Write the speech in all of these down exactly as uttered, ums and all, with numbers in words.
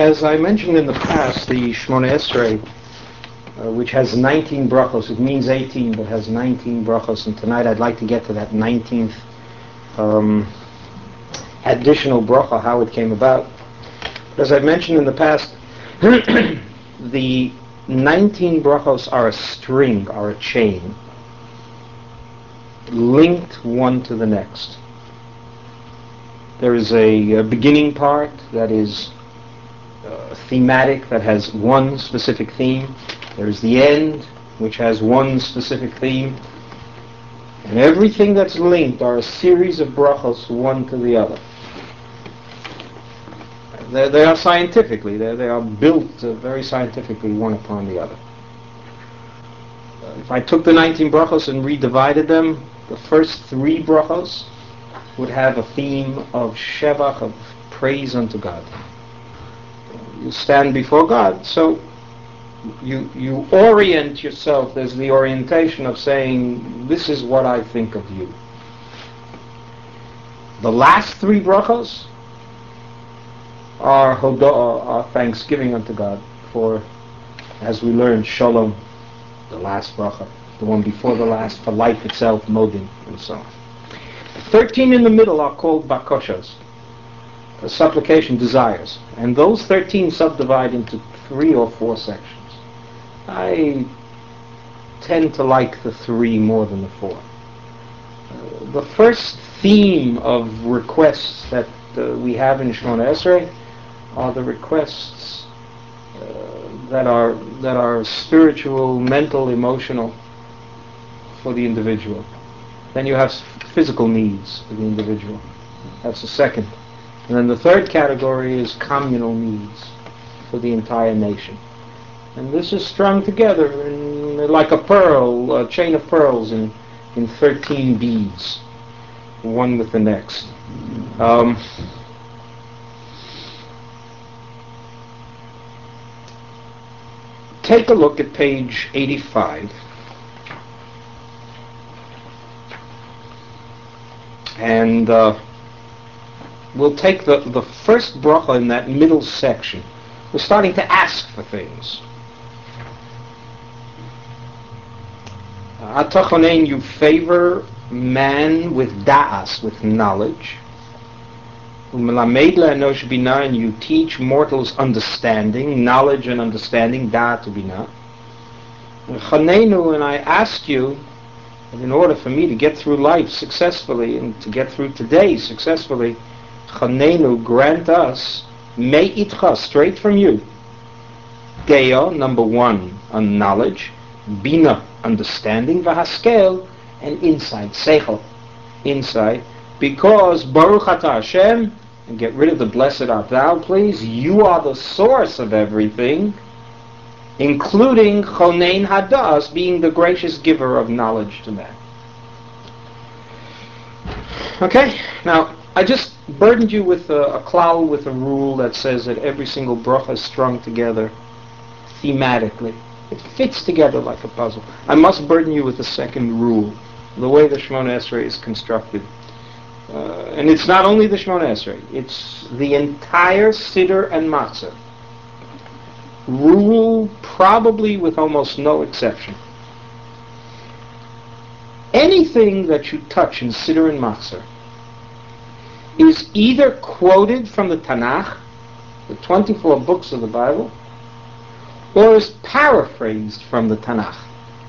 as I mentioned in the past, the Shemona Esrei, uh, which has nineteen brachos, it means eighteen, but has nineteen brachos, and tonight I'd like to get to that nineteenth um, additional bracha, how it came about. As I've mentioned in the past, the nineteen brachos are a string, are a chain, linked one to the next. There is a, a beginning part that is uh, thematic, that has one specific theme. There is the end, which has one specific theme. And everything that's linked are a series of brachos, one to the other. They, they are scientifically, they, they are built uh, very scientifically, one upon the other. Uh, if I took the nineteen brachos and redivided them, the first three brachos would have a theme of shevach, of praise unto God. You stand before God, so you you orient yourself. There's the orientation of saying, this is what I think of you. The last three brachos are hoda'ah, are thanksgiving unto God for, as we learned, shalom, the last bracha, the one before the last, for life itself, modin, and so on. Thirteen in the middle are called bakoshas, the supplication, desires, and those thirteen subdivide into three or four sections. I tend to like the three more than the four. Uh, the first theme of requests that uh, we have in Shemona Esrei are the requests uh, that are that are spiritual, mental, emotional for the individual. Then you have physical needs for the individual. That's the second. And then the third category is communal needs for the entire nation. And this is strung together in, like a pearl, a chain of pearls in, in thirteen beads, one with the next. Um, take a look at page eighty-five. And uh, we'll take the, the first bracha in that middle section. We're starting to ask for things. Atachonein, you favor man with da'as, with knowledge. Umelamed la'anosh binah, and you teach mortals understanding, knowledge and understanding, da'at binah. Chanenu, and I ask you, and in order for me to get through life successfully and to get through today successfully, Chanenu, grant us, me'itcha, straight from you, Deo, number one, on knowledge, Bina, understanding, Vahaskel, and insight, Seichel, insight, because Baruch Atah Hashem, and get rid of the blessed art thou, please, you are the source of everything, including Chonein Hadas, being the gracious giver of knowledge to man. Okay, now I just burdened you with a, a klal, with a rule that says that every single bracha is strung together thematically. It fits together like a puzzle. I must burden you with the second rule, the way the Shemona Esrei is constructed. Uh, and it's not only the Shemona Esrei, it's the entire Siddur and Matzah. Rule, probably with almost no exception. Anything that you touch in Siddur and Matzah is either quoted from the Tanakh, the twenty-four books of the Bible, or is paraphrased from the Tanakh.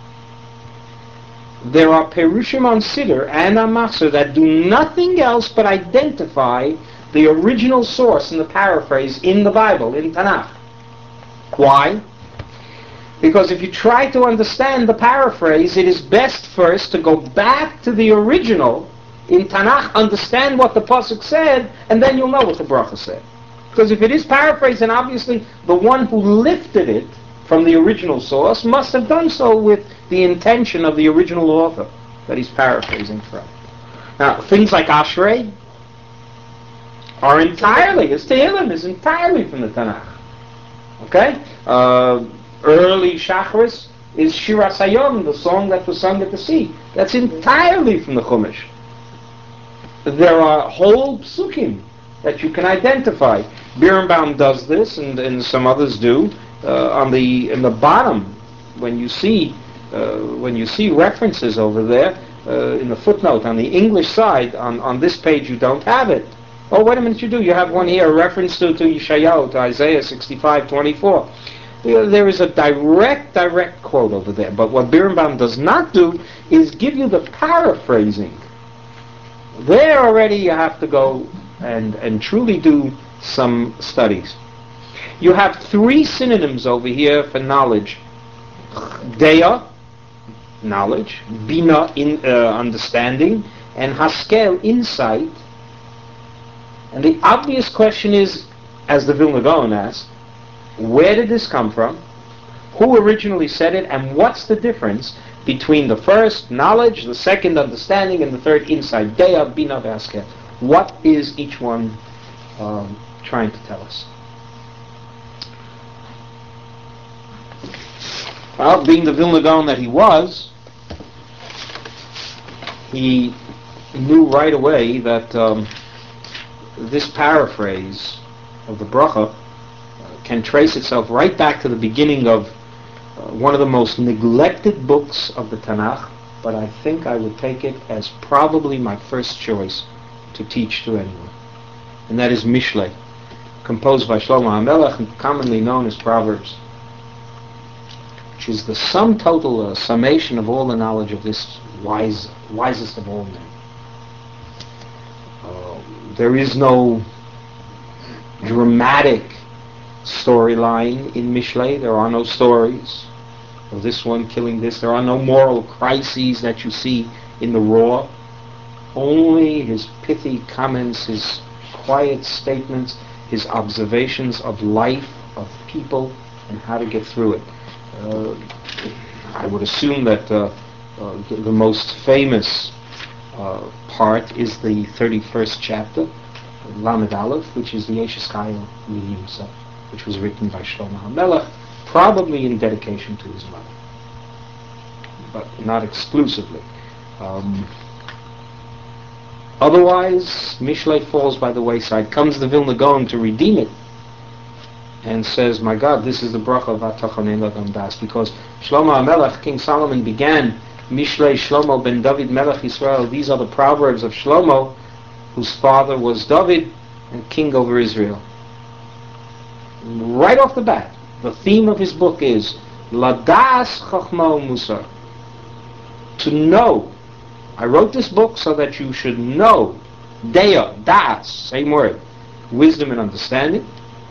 There are Perushim on Siddur and on Matzah that do nothing else but identify the original source and the paraphrase in the Bible, in Tanakh. Why? Because if you try to understand the paraphrase, it is best first to go back to the original in Tanakh, understand what the pasuk said, and then you'll know what the bracha said. Because if it is paraphrased, then obviously the one who lifted it from the original source must have done so with the intention of the original author that he's paraphrasing from. Now, things like Ashrei are entirely, his Tehillim is entirely from the Tanakh. Okay? Uh, early Shachris is Shiras Hayom, the song that was sung at the sea. That's entirely from the Chumash. There are whole psukim that you can identify. Birnbaum does this, and, and some others do. Uh, on the in the bottom, when you see uh, when you see references over there uh, in the footnote on the English side, on, on this page you don't have it. Oh, wait a minute, you do. You have one here, a reference to, to Yeshayahu, to Isaiah sixty-five twenty-four. There is a direct, direct quote over there. But what Birnbaum does not do is give you the paraphrasing. There already you have to go and, and truly do some studies. You have three synonyms over here for knowledge. Deya, knowledge. Bina, in, uh, understanding. And Haskel, insight. And the obvious question is, as the Vilna Gaon asks, where did this come from? Who originally said it? And what's the difference between the first, knowledge, the second, understanding, and the third, insight? Deya, Bina, Haskel. What is each one um, trying to tell us? Well, being the Vilna Gaon that he was, he knew right away that um, this paraphrase of the bracha uh, can trace itself right back to the beginning of uh, one of the most neglected books of the Tanakh, but I think I would take it as probably my first choice to teach to anyone. And that is Mishlei, composed by Shlomo HaMelech and commonly known as Proverbs, which is the sum total, uh, summation of all the knowledge of this wise, wisest of all men. Uh, there is no dramatic storyline in Mishlei. There are no stories of this one killing this. There are no moral crises that you see in the Raw. Only his pithy comments, his quiet statements, his observations of life, of people, and how to get through it. Uh, I would assume that uh, uh, the, the most famous uh, part is the thirty-first chapter, Lamed Aleph, which is the Yeshes Chayil Miyimsa, which was written by Shlomo HaMelech, probably in dedication to his mother, but not exclusively. Um, otherwise, Mishlei falls by the wayside. Comes the Vilna Gaon to redeem it, and says, my God, this is the bracha of Atachon Ein Das, because Shlomo HaMelech, King Solomon, began Mishlei Shlomo ben David Melech Yisrael. These are the proverbs of Shlomo, whose father was David and king over Israel. Right off the bat, the theme of his book is Ladas Chachma Musar. To know. I wrote this book so that you should know. Deya, Das, same word. Wisdom and understanding.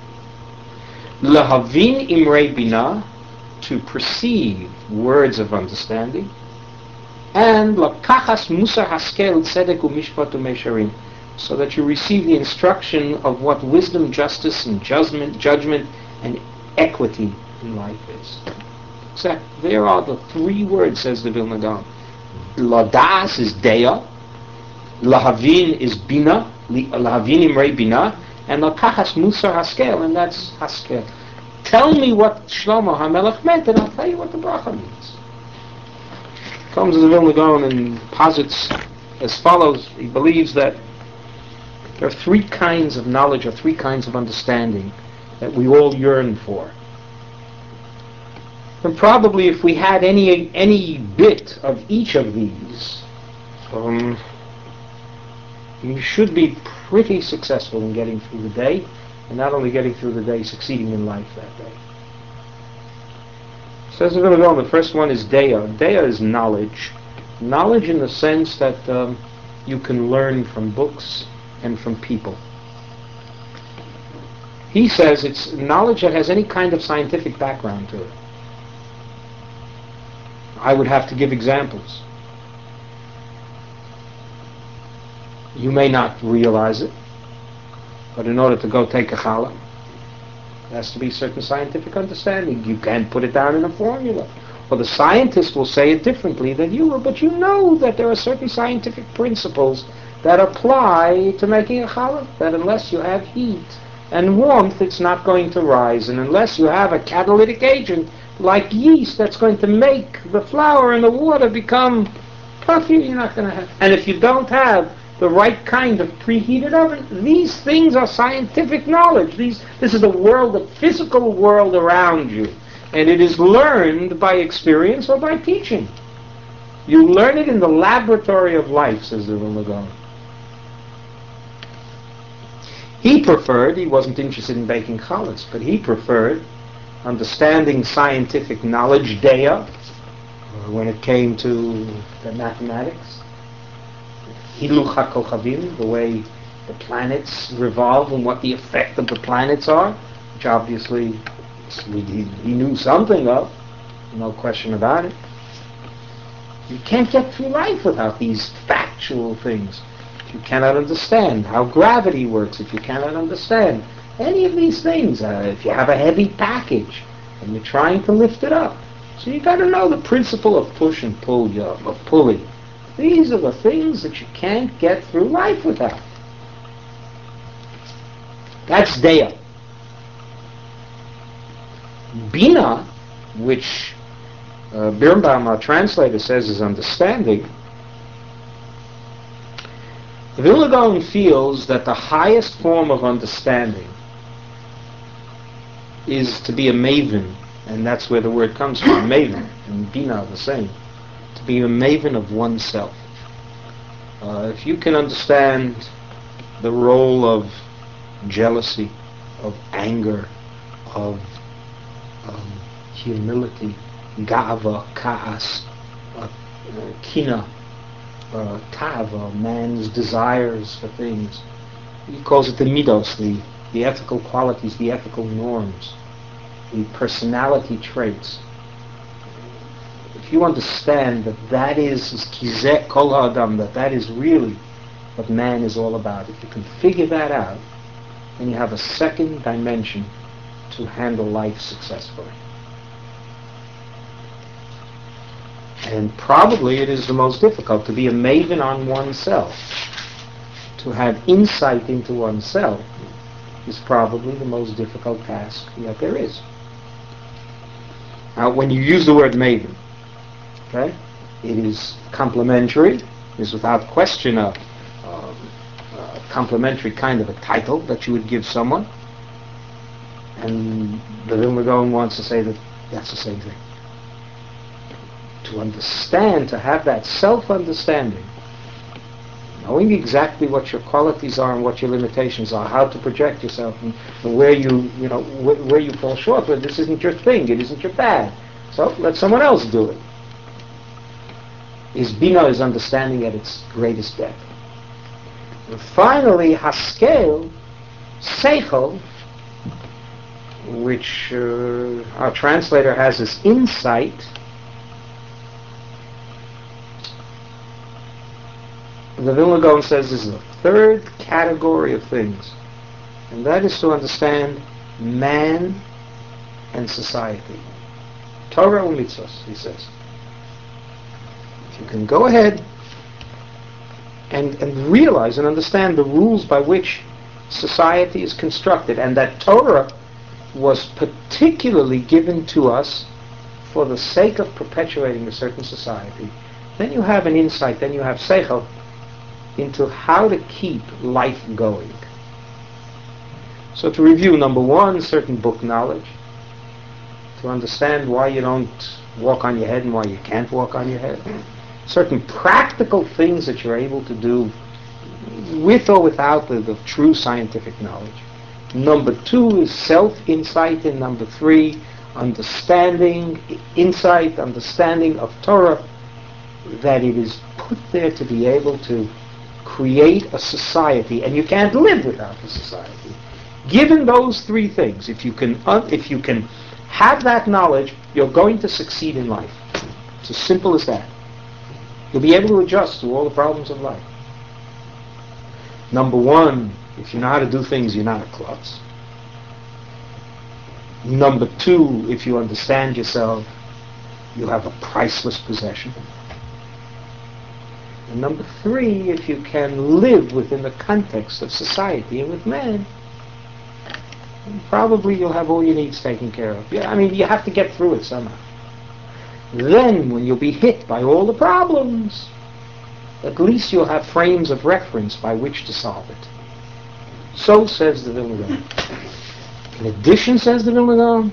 Lahavin Imrei Bina, to perceive words of understanding. And Lakachas Musar Haskel Tzedek Umishpat Umesharim, so that you receive the instruction of what wisdom, justice, and judgment, judgment, and equity in life is. So there are the three words, says the Vilna Gaon. Ladas is Deya, Lahavin is Bina, Lahavin Imrei Bina, and Lakachas Musar Haskel, and that's Haskel. Tell me what Shlomo HaMelech meant, and I'll tell you what the bracha means. Comes to the Vilna Gaon and posits as follows. He believes that there are three kinds of knowledge or three kinds of understanding that we all yearn for. And probably if we had any any bit of each of these, um, we should be pretty successful in getting through the day, and not only getting through the day, succeeding in life that day. Says we're going to go on. The first one is Deya. Deya is knowledge. Knowledge in the sense that um, you can learn from books and from people. He says it's knowledge that has any kind of scientific background to it. I would have to give examples. You may not realize it, but in order to go take a challah, there has to be certain scientific understanding. You can't put it down in a formula. Well, the scientist will say it differently than you will, but you know that there are certain scientific principles that apply to making a challah, that unless you have heat and warmth, it's not going to rise, and unless you have a catalytic agent like yeast that's going to make the flour and the water become puffy, you're not going to have. And if you don't have the right kind of preheated oven. These things are scientific knowledge. These, this is the world, the physical world around you. And it is learned by experience or by teaching. You learn it in the laboratory of life, says the Vilna Gaon. He preferred, he wasn't interested in baking challahs, but he preferred understanding scientific knowledge, Deya, when it came to the mathematics, Hiluch HaKochavim, the way the planets revolve and what the effect of the planets are, which obviously he, he knew something of, no question about it. You can't get through life without these factual things. If you cannot understand how gravity works, if you cannot understand any of these things, uh, if you have a heavy package and you're trying to lift it up, so you got to know the principle of push and pull, yeah, of pulling. These are the things that you can't get through life without. That's Deya. Bina, which uh, Birnbaum, our translator, says is understanding, the Vilna Gaon feels that the highest form of understanding is to be a maven, and that's where the word comes from, maven, and Bina the same, to be a maven of oneself. Uh, if you can understand the role of jealousy, of anger, of um, humility, gava, ka'as, uh, kina, uh, tava, man's desires for things. He calls it the midos, the, the ethical qualities, the ethical norms, the personality traits. If you understand that that is kizeh kol ha'adam, that that is really what man is all about, if you can figure that out, then you have a second dimension to handle life successfully. And probably it is the most difficult to be a maven on oneself. To have insight into oneself is probably the most difficult task that there is. Now, when you use the word maven, okay, it is complimentary, it is without question a, um, a complimentary kind of a title that you would give someone. And the Vilna Gaon wants to say that that's the same thing. To understand, to have that self-understanding, knowing exactly what your qualities are and what your limitations are, how to project yourself, and, and where you, you know, wh- where you fall short. But this isn't your thing. It isn't your bad. So let someone else do it. Is Bina, is understanding at its greatest depth. And finally, Haskel, Seichel, which uh, our translator has as insight. The Vilna Gaon says this is the third category of things, and that is to understand man and society. Torah and mitzvos, he says. If you can go ahead and, and realize and understand the rules by which society is constructed, and that Torah was particularly given to us for the sake of perpetuating a certain society, then you have an insight, then you have seichel into how to keep life going. So to review, number one, certain book knowledge, to understand why you don't walk on your head and why you can't walk on your head, certain practical things that you're able to do with or without the, the true scientific knowledge. Number two is self-insight, and number three, understanding, insight, understanding of Torah, that it is put there to be able to create a society, and you can't live without a society. Given those three things, if you can, uh, if you can have that knowledge, you're going to succeed in life. It's as simple as that. You'll be able to adjust to all the problems of life. Number one, if you know how to do things, you're not a klutz. Number two, if you understand yourself, you have a priceless possession. And number three, if you can live within the context of society and with man, probably you'll have all your needs taken care of. Yeah, I mean, you have to get through it somehow. Then, when you'll be hit by all the problems, at least you'll have frames of reference by which to solve it. So says the Vilna Gaon. In addition, says the Vilna Gaon,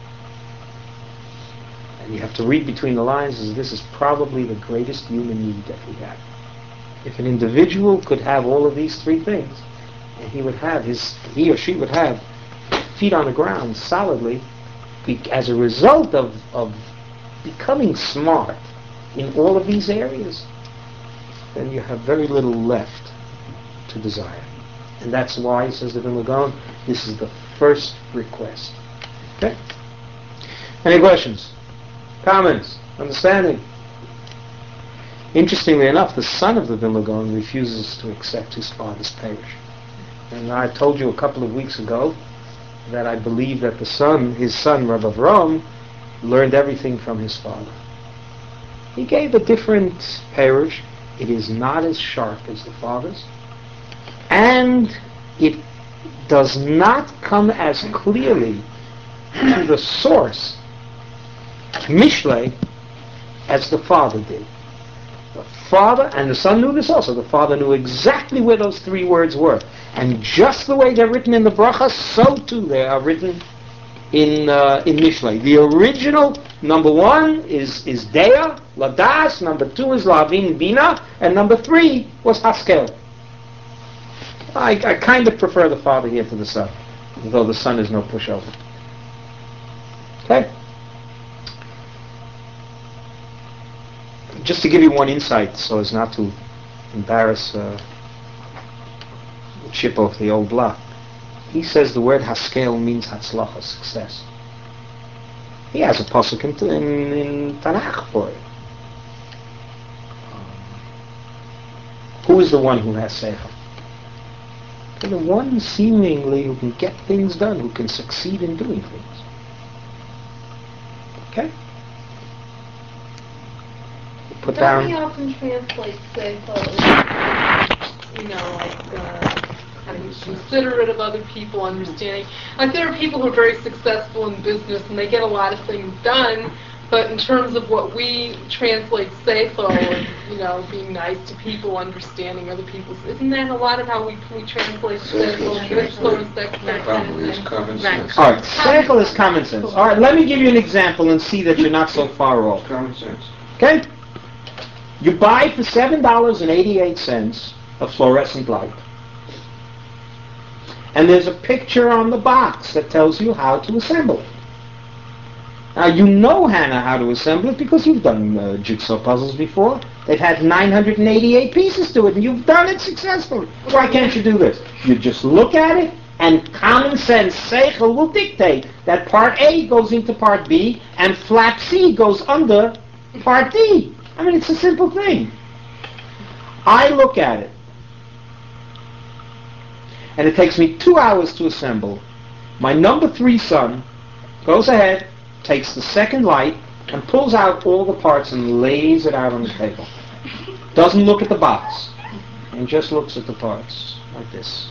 and you have to read between the lines, is this is probably the greatest human need that we have. If an individual could have all of these three things, and he would have his, he or she would have feet on the ground solidly, be, as a result of, of becoming smart in all of these areas, then you have very little left to desire. And that's why, says the Vilna Gaon, this is the first request. Okay? Any questions? Comments? Understanding? Interestingly enough, the son of the Vilna Gaon refuses to accept his father's parish. And I told you a couple of weeks ago that I believe that the son, his son, Rabbi Avram, learned everything from his father. He gave a different parish. It is not as sharp as the father's. And it does not come as clearly to the source, Mishlei, as the father did. The father, and the son knew this also, the father knew exactly where those three words were. And just the way they're written in the bracha, so too they are written in uh, in Mishlei. The original, number one, is, is Dea, Ladas, number two is Lavin Bina, and number three was Haskel. I, I kind of prefer the father here to the son, though the son is no pushover. Okay? Just to give you one insight, so as not to embarrass uh, chip off the old block. He says the word Haskel means Hatzlacha, success. He has a pasuk in, in, in Tanakh for it. Who is the one who has seichel? The one seemingly who can get things done, who can succeed in doing things. Okay? Put Don't down. we often translate seichel, you know, like uh, having considerate of other people, understanding? Like there are people who are very successful in business and they get a lot of things done, but in terms of what we translate seichel, and, you know, being nice to people, understanding other people's, isn't that a lot of how we, we translate seichel? Probably is common sense. All right, seichel is common sense. All right, let me give you an example and see that you're not so far off. Common sense. Okay? You buy for seven dollars and eighty-eight cents a fluorescent light. And there's a picture on the box that tells you how to assemble it. Now, you know, Hannah, how to assemble it because you've done uh, jigsaw puzzles before. They've had nine hundred eighty-eight pieces to it, and you've done it successfully. Why can't you do this? You just look at it, and common sense, seichel, will dictate that part A goes into part B, and flap C goes under part D. I mean, it's a simple thing. I look at it, and it takes me two hours to assemble. My number three son goes ahead, takes the second light, and pulls out all the parts and lays it out on the table. Doesn't look at the box, and just looks at the parts, like this.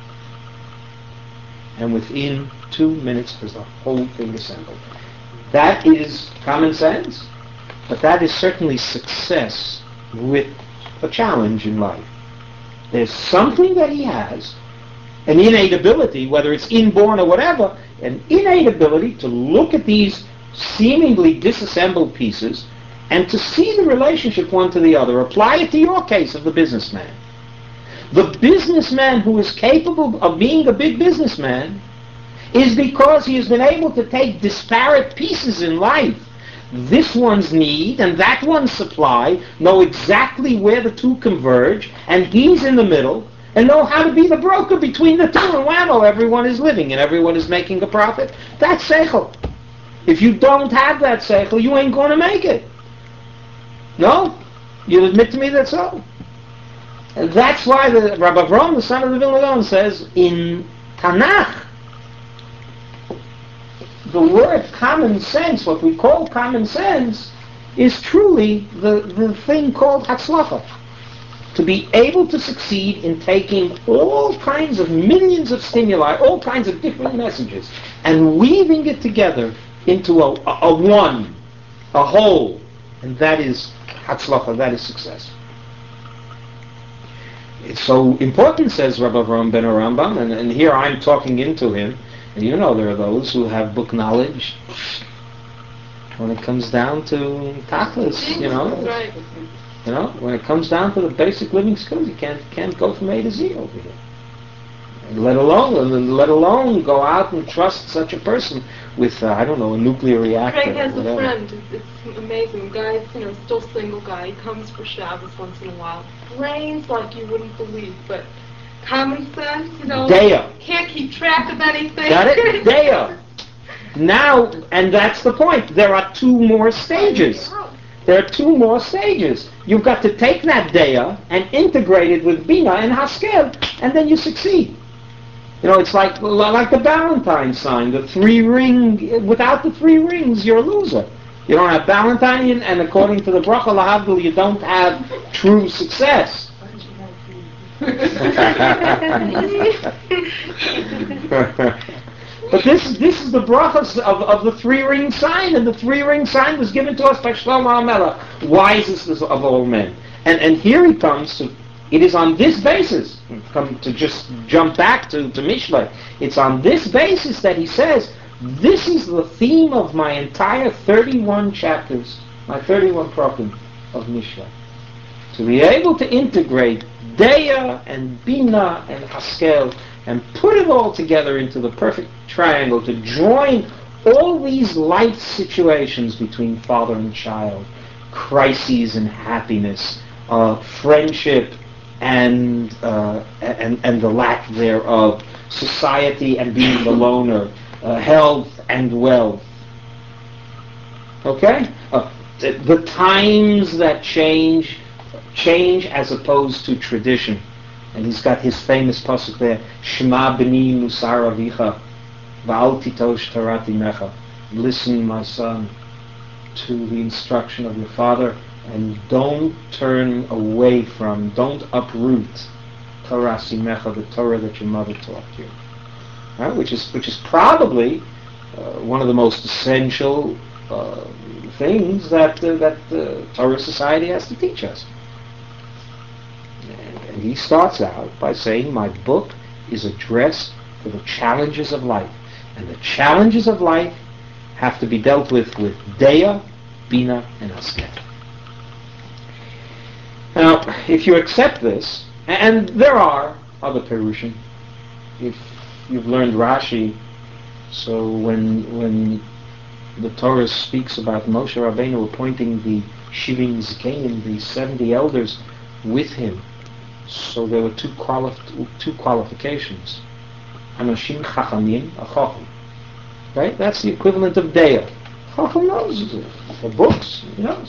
And within two minutes, there's the whole thing assembled. That is common sense, but that is certainly success with a challenge in life. There's something that he has, an innate ability, whether it's inborn or whatever, an innate ability to look at these seemingly disassembled pieces and to see the relationship one to the other. Apply it to your case of the businessman. The businessman who is capable of being a big businessman is because he has been able to take disparate pieces in life, this one's need and that one's supply, know exactly where the two converge, and he's in the middle, and know how to be the broker between the two, and whammo, everyone is living and everyone is making a profit. That's seichel. If you don't have that seichel, you ain't going to make it. No? You'll admit to me that's so? And that's why the Rabbi Avram, the son of the Vilna Gaon, says in Tanakh, the word common sense, what we call common sense, is truly the, the thing called hatzlacha. To be able to succeed in taking all kinds of millions of stimuli, all kinds of different messages, and weaving it together into a, a, a one, a whole, and that is hatzlacha, that is success. it's so important, says Rabbi Avraham ben Rambam, and, and here I'm talking into him, and you know there are those who have book knowledge. When it comes down to tachlis, you know, Right. you know, when it comes down to the basic living skills, you can't can't go from A to Z over here. And let alone, and let alone go out and trust such a person with, uh, I don't know, a nuclear reactor. Craig has or a whatever. friend. It's, it's amazing. Guy's, you know, still single guy. He comes for Shabbos once in a while. Brains like you wouldn't believe, but common sense, you know. Daya. Can't keep track of anything. Got it? Daya. Now, and that's the point. There are two more stages. There are two more stages. You've got to take that daya and integrate it with bina and haskel, and then you succeed. You know, it's like like the Valentine sign, the three ring. Without the three rings, you're a loser. You don't have Valentine, and according to the bracha lahavdil, you don't have true success. But this this is the brachas of, of the three ring sign, and the three ring sign was given to us by Shlomo HaMelech, wisest of all men. And and here he comes to. It is on this basis, come to just jump back to, to Mishlei, it's on this basis that he says, this is the theme of my entire thirty-one chapters, my thirty-one prokim of Mishlei. To be able to integrate Deya and Bina and Haskel and put it all together into the perfect triangle, to join all these life situations between father and child, crises and happiness, uh, friendship, and uh, and and the lack thereof, society and being the loner, uh, health and wealth. Okay, uh, the, the times that change, change as opposed to tradition, and he's got his famous pasuk there: Shema b'ni musar avicha, v'al titosh torat imecha. Listen, my son, to the instruction of your father, and don't turn away from, don't uproot Torah Simecha, the Torah that your mother taught you. Right? Which is which is probably uh, one of the most essential uh, things that uh, that uh, Torah society has to teach us. And, and he starts out by saying, my book is addressed for the challenges of life. And the challenges of life have to be dealt with with Deya, Bina, and Haskel. Now, if you accept this, and there are other Perushim, if you've learned Rashi, so when when the Torah speaks about Moshe Rabbeinu appointing the Shivim Zikanim, the seventy elders, with him, so there were two quali- two qualifications. Anashim Chachamim, a Chacham. Right? That's the equivalent of Deya. Chacham knows the books, he knows.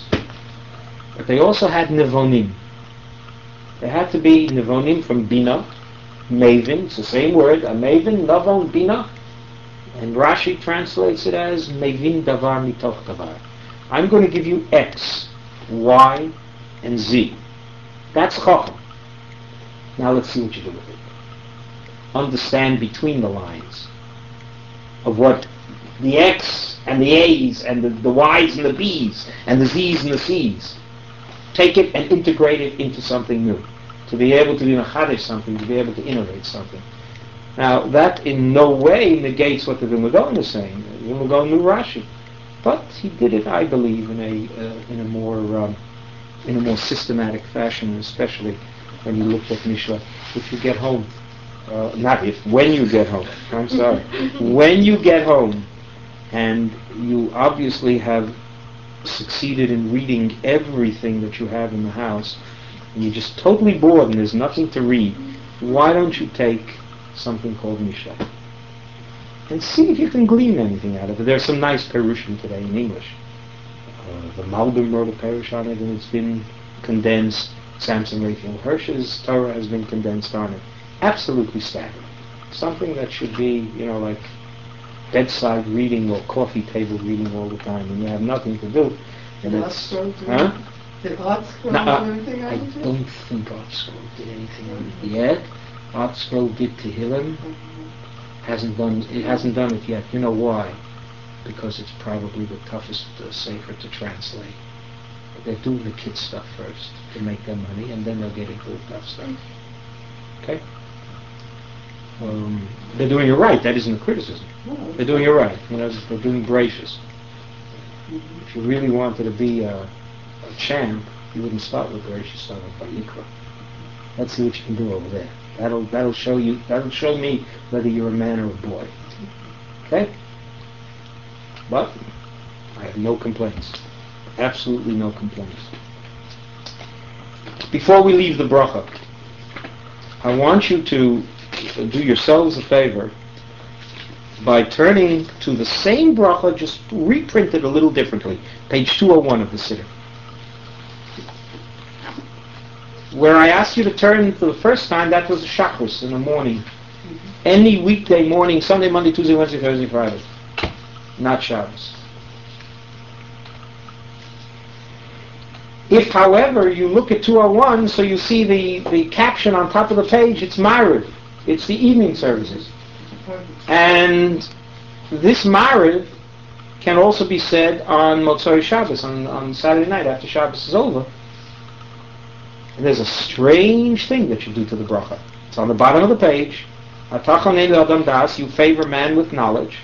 But they also had Nevonim. They had to be Nevonim from Bina, Maven, it's the same word, a Maven, Navon, Bina, and Rashi translates it as Mevin Davar Mitoch Davar. I'm going to give you X, Y, and Z. That's Chacham. Now let's see what you do with it. Understand between the lines of what the X and the A's and the, the Y's and the B's and the Z's and the C's. Take it and integrate it into something new. To be able to be machadish something, to be able to innovate something. Now, that in no way negates what the Vilna Gaon is saying. The Vilna Gaon knew Rashi. But he did it, I believe, in a uh, in a more um, in a more systematic fashion, especially when you look at Mishlei. If you get home, uh, not if, when you get home, I'm sorry, when you get home, and you obviously have succeeded in reading everything that you have in the house, and you're just totally bored and there's nothing to read, why don't you take something called Mishlei and see if you can glean anything out of it. There's some nice Perushim today in English. Uh, the Malbim wrote a Perush on it, and it's been condensed. Samson Raphael Hirsch's Torah has been condensed on it. Absolutely staggering. Something that should be, you know, like bedside reading or coffee table reading all the time, and you have nothing to do. And Did it's, Art Scroll huh? Did Art Scroll No, do uh, anything I out of it? don't think Art Scroll did anything on it yet. Art Scroll did Tehillim. Hasn't done it. Hasn't done it yet. You know why? Because it's probably the toughest uh, sefer to translate. They're doing the kid stuff first to make their money, and then they'll get into the tough stuff. Okay? Um, they're doing it right. That isn't a criticism. They're doing it right. You know, they're doing Bereshis. If you really wanted to be a, a champ, you wouldn't start with Bereshis, start with Vayikra. Let's see what you can do over there. That'll that'll show you. That'll show me whether you're a man or a boy. Okay? But I have no complaints. Absolutely no complaints. Before we leave the bracha, I want you to do yourselves a favor by turning to the same bracha, just reprinted a little differently. Page two oh one of the Siddur. Where I asked you to turn for the first time, that was a Shacharis in the morning. Any weekday morning, Sunday, Monday, Tuesday, Wednesday, Thursday, Friday. Not Shabbos. If, however, you look at two oh one, so you see the, the caption on top of the page, it's Ma'ariv. It's the evening services. And this Ma'ariv can also be said on Motzei Shabbos, on, on Saturday night after Shabbos is over. And there's a strange thing that you do to the bracha. It's on the bottom of the page. You favor man with knowledge.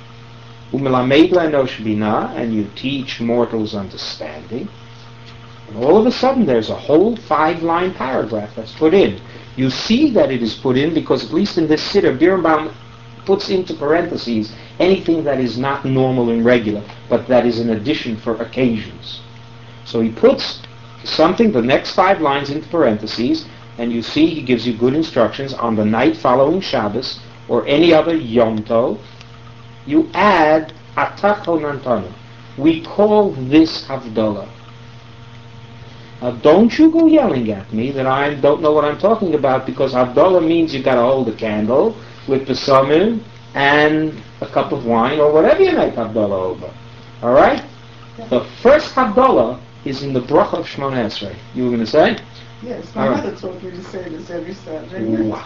And you teach mortals understanding. And all of a sudden there's a whole five-line paragraph that's put in. You see that it is put in because, at least in this Siddur, Birnbaum puts into parentheses anything that is not normal and regular, but that is an addition for occasions. So he puts something, the next five lines, into parentheses, and you see he gives you good instructions on the night following Shabbos or any other Yom Tov. You add Atachon Antanu. We call this Havdalah. Now, don't you go yelling at me that I don't know what I'm talking about, because Havdalah means you've got to hold a candle with besamim and a cup of wine or whatever you make Havdalah over. All right? Yeah. The first Havdalah is in the bracha of Shemona Esrei. You were going to say? Yes, my All mother right. told me to say this every Saturday. Wow.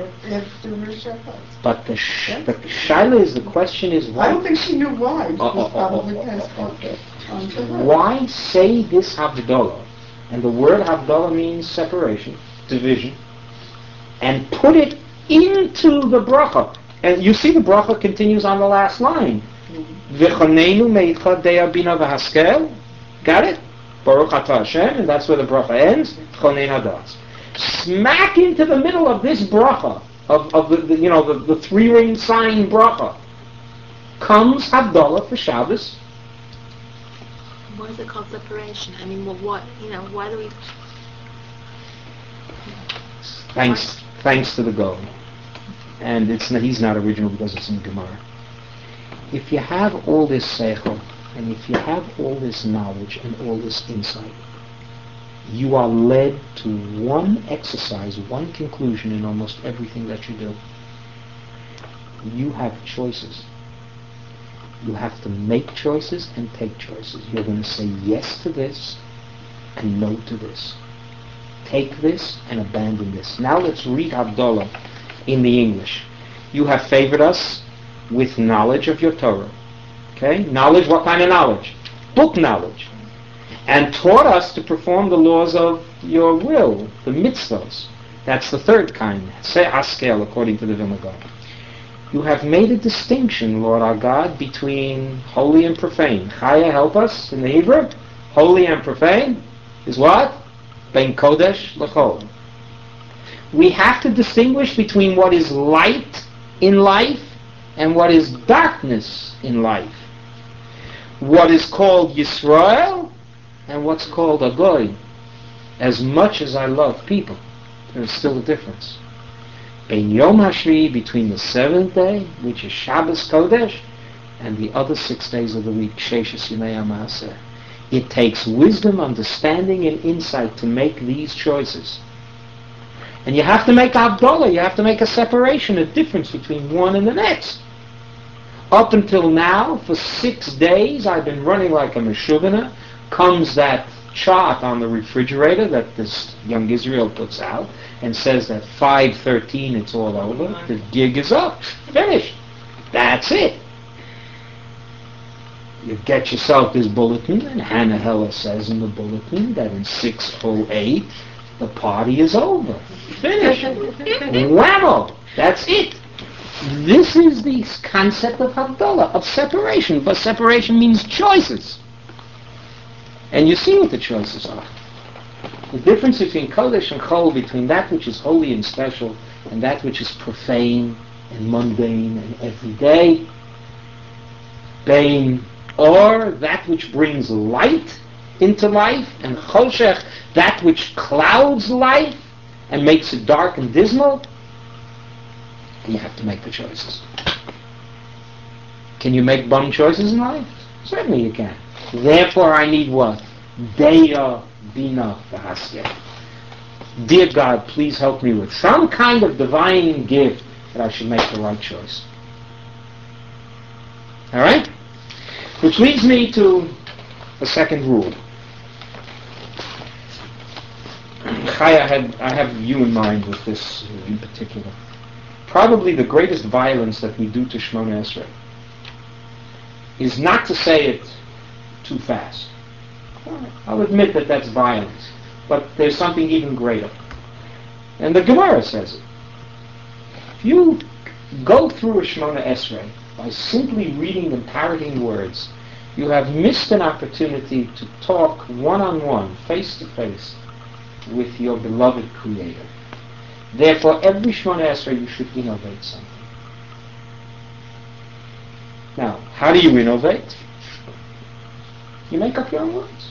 But the sh- the shaila is, the question is why? I don't think she knew why. Oh, oh, probably oh, oh, okay. Why say this Havdalah? And the word Havdalah means separation, division, and put it into the bracha. And you see the bracha continues on the last line. V'chonenu meitcha deya bina v'haskel. Got it? Baruch atah Hashem, and that's where the bracha ends. Chonen hadas. Smack into the middle of this bracha, of, of the, the you know the, the three ring sign bracha, comes Havdalah for Shabbos. Why is it called separation? I mean, well, what, you know, why do we... Thanks, why? thanks to the Gaon. And it's not, he's not original because it's in Gemara. If you have all this seichel, and if you have all this knowledge and all this insight, you are led to one exercise, one conclusion in almost everything that you do. You have choices. You have to make choices and take choices. You're going to say yes to this and no to this. Take this and abandon this. Now let's read Havdalah in the English. You have favored us with knowledge of your Torah. Okay? Knowledge, what kind of knowledge? Book knowledge. And taught us to perform the laws of your will, the mitzvahs. That's the third kind. Say Haskel, according to the Vilna Gaon. You have made a distinction, Lord our God, between holy and profane. Chaya, help us in the Hebrew. Holy and profane is what? Ben Kodesh L'chol. We have to distinguish between what is light in life and what is darkness in life. What is called Yisrael and what's called Agoy. As much as I love people, there is still a difference. Ben Yom HaShvi, between the seventh day, which is Shabbos Kodesh, and the other six days of the week, Sheshes Yimei HaMaaseh. It takes wisdom, understanding, and insight to make these choices. And you have to make Havdalah, you have to make a separation, a difference between one and the next. Up until now, for six days, I've been running like a meshuvana. Comes that chart on the refrigerator that this young Israel puts out, and says that five thirteen it's all over. The gig is up. Finished. That's it. You get yourself this bulletin, and Hannah Heller says in the bulletin that in six oh eight the party is over. Finished. Whammo. That's it. This is the concept of Havdalah, of separation. But separation means choices. And you see what the choices are. The difference between Kodesh and Chol, between that which is holy and special and that which is profane and mundane and everyday, Bain, or that which brings light into life, and Choshech, that which clouds life and makes it dark and dismal. You have to make the choices. Can you make bum choices in life? Certainly you can. Therefore I need what? Deya Bina V'Hasya. Dear God, please help me with some kind of divine gift that I should make the right choice. Alright? Which leads me to a second rule. Chai, I have, I have you in mind with this in particular. Probably the greatest violence that we do to Shemona Esrei is not to say it too fast. I'll admit that that's violence, but there's something even greater. And the Gemara says it. If you go through a Shemona Esrei by simply reading and parroting words, you have missed an opportunity to talk one-on-one, face-to-face, with your beloved Creator. Therefore, every Shemona Esrei you should innovate something. Now, how do you innovate? You make up your own words.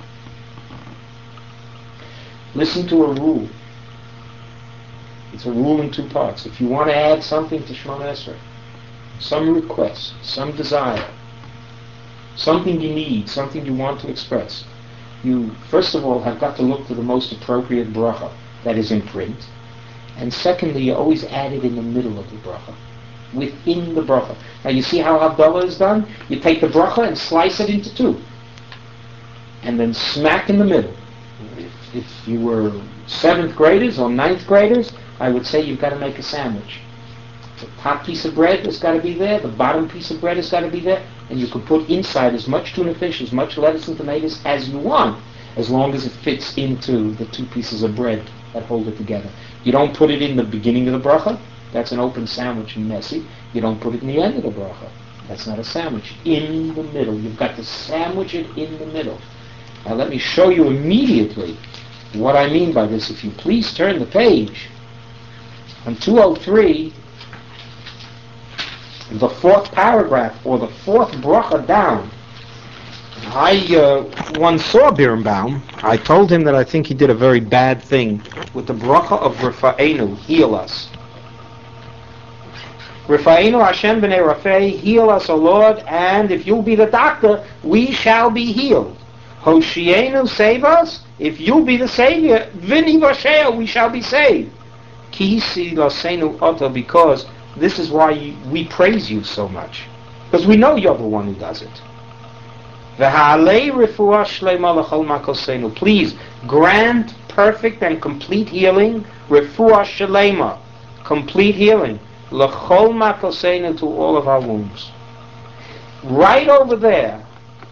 Listen to a rule. It's a rule in two parts. If you want to add something to Shemona Esrei, some request, some desire, something you need, something you want to express, you first of all have got to look to the most appropriate bracha that is in print, and secondly, you always add it in the middle of the bracha, within the bracha. Now you see how Havdalah is done? You take the bracha and slice it into two, and then smack in the middle. If, if you were seventh graders or ninth graders, I would say you've got to make a sandwich. The top piece of bread has got to be there, the bottom piece of bread has got to be there, and you can put inside as much tuna fish, as much lettuce and tomatoes as you want, as long as it fits into the two pieces of bread that hold it together. You don't put it in the beginning of the bracha, that's an open sandwich and messy. You don't put it in the end of the bracha, that's not a sandwich. In the middle, you've got to sandwich it in the middle. Now let me show you immediately what I mean by this. If you please turn the page. On two oh three, the fourth paragraph, or the fourth bracha down, I uh, once saw Birnbaum. I told him that I think he did a very bad thing with the bracha of Rifa'enu, heal us. Rifa'enu Hashem b'nei Rafei, heal us, O Lord, and if you'll be the doctor, we shall be healed. Hoshienu, save us, if you'll be the Savior, Vini Vashea, we shall be saved. Kisi Lasenu Oto, because this is why we praise you so much. Because we know you're the one who does it. Please grant perfect and complete healing, refuah shalema, complete healing, l'chol makosenu, to all of our wounds. Right over there,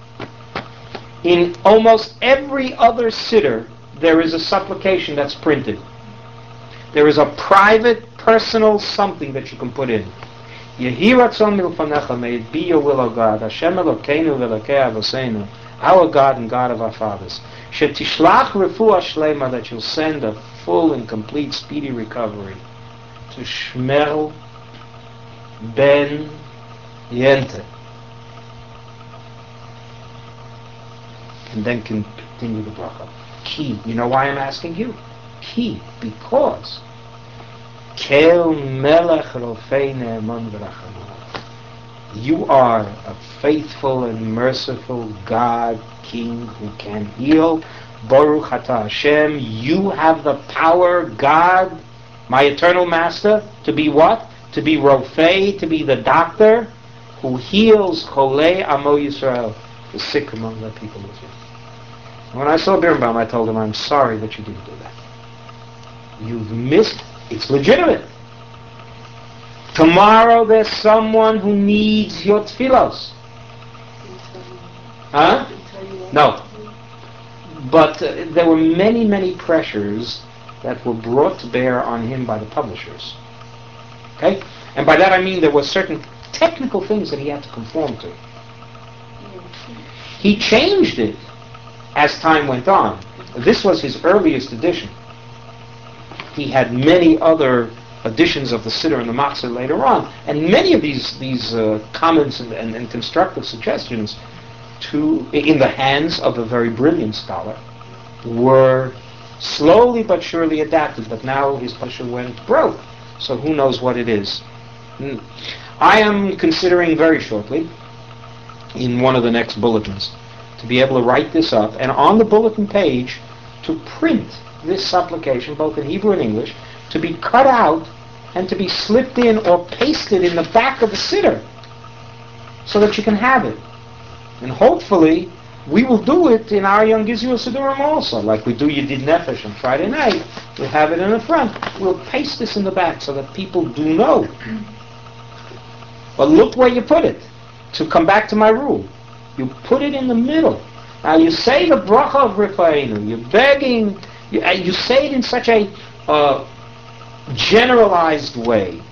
in almost every other siddur, there is a supplication that's printed. There is a private, personal something that you can put in. Yehi ratzon milfanecha, may it be your will, O God, Hashem Elokeinu v'Elokei Avosenu, our God and God of our fathers, shetishlach refuah shlema, that you'll send a full and complete, speedy recovery to Shmuel ben Yente. And then continue the bracha. Ki, you know why I'm asking you? Ki, because Kel melech rofei ne'eman v'rachamon, you are a faithful and merciful God, King, who can heal. Baruch atah Hashem, you have the power, God, my eternal Master, to be what? To be Rofei, to be the doctor who heals Cholei Amo Yisrael, the sick among the people of Israel. When I saw Birnbaum, I told him, I'm sorry that you didn't do that. You've missed. It's legitimate. Tomorrow there's someone who needs your tefillos. Huh? No. But uh, there were many, many pressures that were brought to bear on him by the publishers. Okay? And by that I mean there were certain technical things that he had to conform to. He changed it as time went on. This was his earliest edition. He had many other editions of the Siddur and the Machzor later on, and many of these these uh, comments and, and, and constructive suggestions to in the hands of a very brilliant scholar were slowly but surely adapted, but now his Pasha went broke, so who knows what it is. I am considering very shortly, in one of the next bulletins, to be able to write this up, and on the bulletin page to print this supplication, both in Hebrew and English, to be cut out and to be slipped in or pasted in the back of the Siddur, so that you can have it. And hopefully we will do it in our Young Israel Siddurim also, like we do Yedid Nefesh on Friday night. We'll have it in the front. We'll paste this in the back so that people do know. But look where you put it. To come back to my rule, you put it in the middle. Now you say the bracha of Rifa'enu. You're begging. You, uh, you say it in such a uh, generalized way.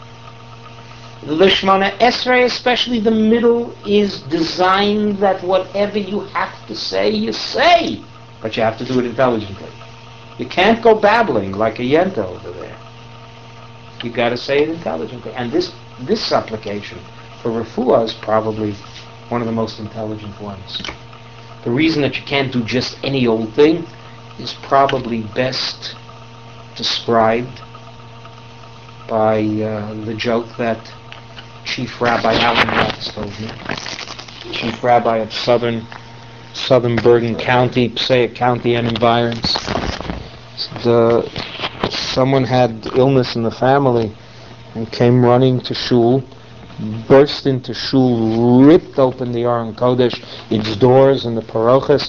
The Shemona Esrei, especially the middle, is designed that whatever you have to say, you say. But you have to do it intelligently. You can't go babbling like a yenta over there. You got to say it intelligently. And this this supplication for refuah is probably one of the most intelligent ones. The reason that you can't do just any old thing is probably best described by uh, the joke that Chief Rabbi Alan Watts told me. Chief Rabbi of Southern Southern Bergen County, Passaic County and environs. The, someone had illness in the family and came running to shul, burst into shul, ripped open the Aron Kodesh, its doors and the parochas,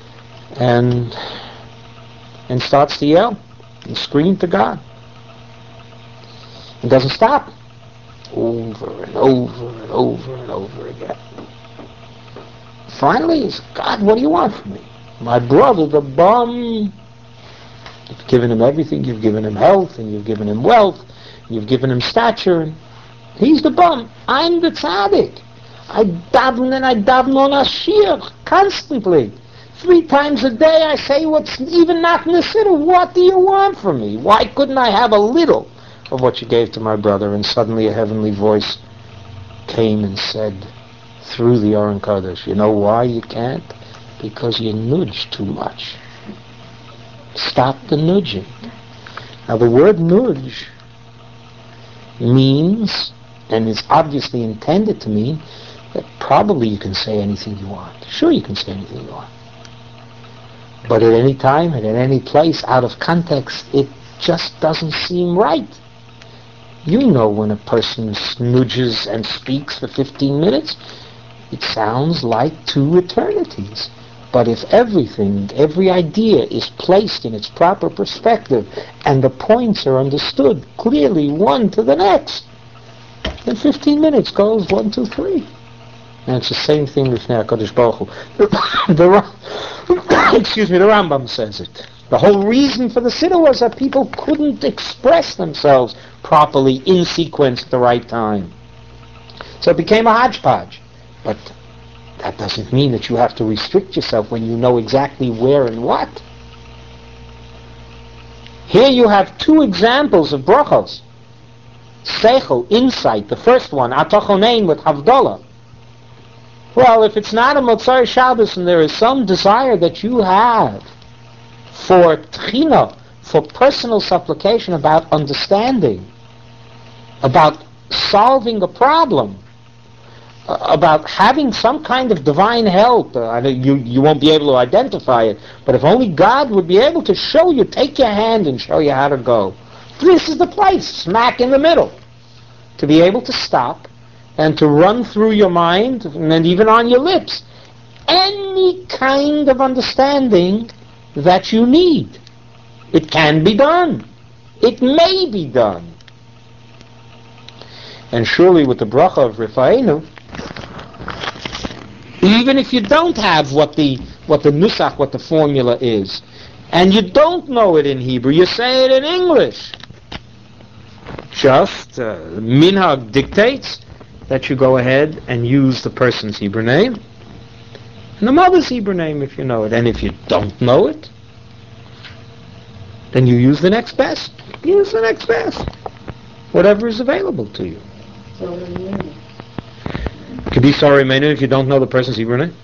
and and starts to yell and scream to God. It doesn't stop. Over and over and over and over again. Finally, he said, God, what do you want from me? My brother, the bum. You've given him everything. You've given him health, and you've given him wealth, and you've given him stature. And he's the bum. I'm the tzaddik. I daven and I daven on Ashir constantly. Three times a day I say what's even not in the siddur. What do you want from me? Why couldn't I have a little of what you gave to my brother? And suddenly a heavenly voice came and said through the Aron Kodesh, you know why you can't? Because you nudge too much. Stop the nudging. Now the word nudge means, and is obviously intended to mean, that probably you can say anything you want. Sure you can say anything you want. But at any time and at any place, out of context, it just doesn't seem right. You know when a person snudges and speaks for fifteen minutes, it sounds like two eternities. But if everything, every idea is placed in its proper perspective and the points are understood clearly one to the next, then fifteen minutes goes one, two, three. And it's the same thing with HaKadosh Baruch Hu. The, the, excuse me, the Rambam says it. The whole reason for the Siddur was that people couldn't express themselves properly in sequence at the right time. So it became a hodgepodge. But that doesn't mean that you have to restrict yourself when you know exactly where and what. Here you have two examples of brachos. Seichel, insight, the first one, Atachonein with Havdalah. Well, if it's not a Motzai Shabbos and there is some desire that you have for tchina, for personal supplication about understanding, about solving a problem, uh, about having some kind of divine help, uh, you, you won't be able to identify it, but if only God would be able to show you, take your hand and show you how to go. This is the place, smack in the middle, to be able to stop and to run through your mind, and then even on your lips, any kind of understanding that you need. It can be done. It may be done. And surely with the bracha of Rifa'enu, even if you don't have what the what the nusach, what the formula is, and you don't know it in Hebrew, you say it in English. Just uh, minhag dictates that you go ahead and use the person's Hebrew name and the mother's Hebrew name if you know it. And if you don't know it, then you use the next best. Use the next best. Whatever is available to you. It could be sorry, Menu, if you don't know the person's Hebrew name.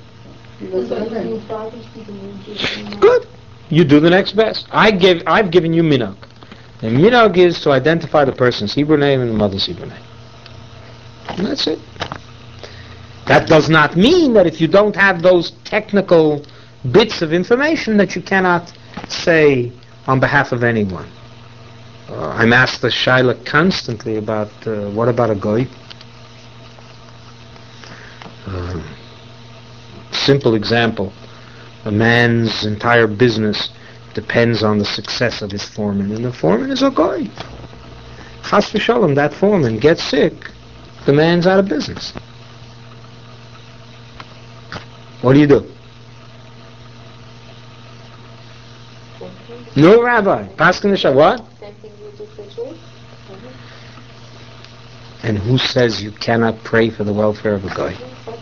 Good. You do the next best. I give, I've given you minhag. And minhag is to identify the person's Hebrew name and the mother's Hebrew name. And that's it. That does not mean that if you don't have those technical bits of information that you cannot say on behalf of anyone. Uh, I'm asked the shaila constantly about, uh, what about a goy? Uh, simple example. A man's entire business depends on the success of his foreman, and the foreman is a goy. Chas v'sholom, that foreman gets sick, the man's out of business. What do you do? No, Rabbi. Paskin the Shah, what? And who says you cannot pray for the welfare of a guy?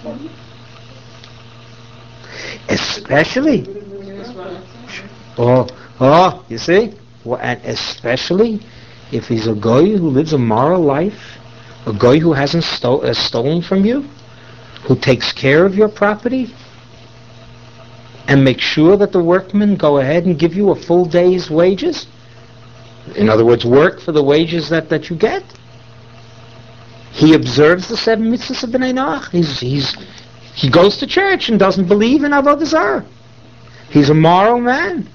Especially. Oh, oh, you see? Well, and especially if he's a guy who lives a moral life, a guy who hasn't sto- uh, stolen from you, who takes care of your property, and make sure that the workmen go ahead and give you a full day's wages. In other words, work for the wages that, that you get. He observes the seven mitzvahs of B'nai Noach. He's, he's, he goes to church and doesn't believe in Avodah Zarah. He's a moral man.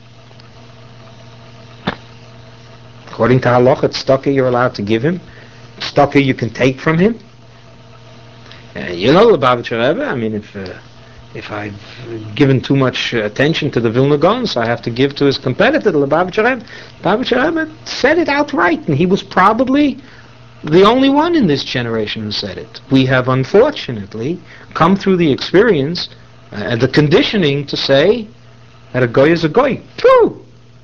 According to halacha, tzedakah you're allowed to give him. Tzedakah you can take from him. Uh, you know the Lubavitcher Rebbe. I mean, if uh, if I've given too much uh, attention to the Vilna Gaon, so I have to give to his competitor, the Lubavitcher Rebbe. Lubavitcher Rebbe said it outright, and he was probably the only one in this generation who said it. We have unfortunately come through the experience uh, and the conditioning to say that a goy is a goy. True.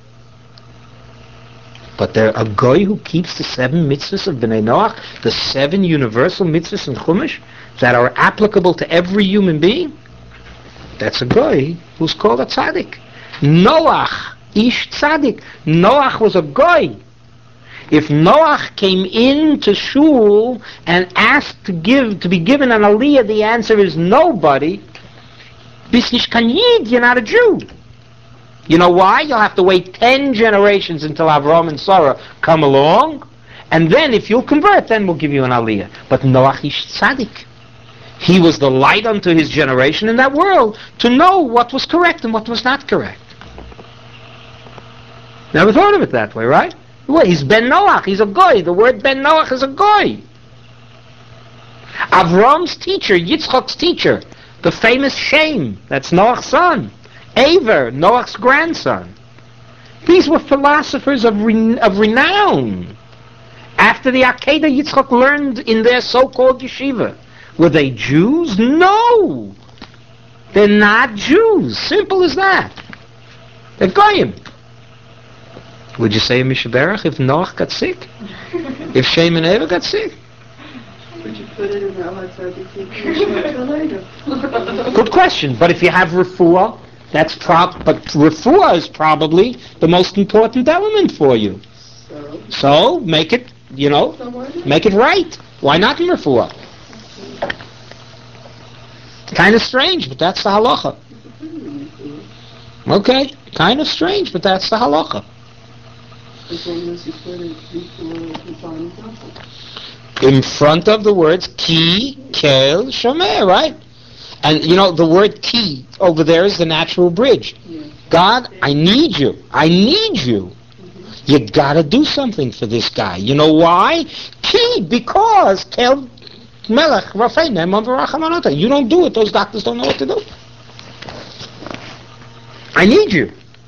But there, a goy who keeps the seven mitzvahs of B'nai Noach, the seven universal mitzvahs in Chumash that are applicable to every human being, that's a goy who's called a tzaddik. Noach, ish tzaddik. Noach was a goy. If Noach came into shul and asked to give to be given an aliyah, the answer is nobody. Bist nicht kein Yid, you're not a Jew. You know why? You'll have to wait ten generations until Avraham and Sarah come along, and then if you'll convert, then we'll give you an aliyah. But Noach ish tzaddik. He was the light unto his generation in that world to know what was correct and what was not correct. Never thought of it that way, right? Well, he's Ben Noach, he's a goy. The word Ben Noach is a goy. Avram's teacher, Yitzchak's teacher, the famous Shem, that's Noach's son. Aver, Noach's grandson. These were philosophers of, re- of renown. After the Akedah, Yitzchak learned in their so-called yeshiva. Were they Jews? No! They're not Jews. Simple as that. They're goyim. Would you say a Mishaberach if Noach got sick? If Shem and Eva got sick? Would you put it in the Allah Tzaddik? Good question. But if you have refuah, that's prob. But refuah is probably the most important element for you. So, So make it, you know, make it right. Why not in refuah? Kind of strange, but that's the halacha. Okay, kind of strange, but that's the halacha. as long as you put it before the final temple. In front of the words ki, kel, shomer, right? And you know, the word ki over there is the natural bridge. Yeah. God, I need you. I need you. Mm-hmm. You gotta do something for this guy. You know why? Ki, because kel, melech, rafei, ne'eman v'rachamanota. You don't do it. Those doctors don't know what to do. I need you.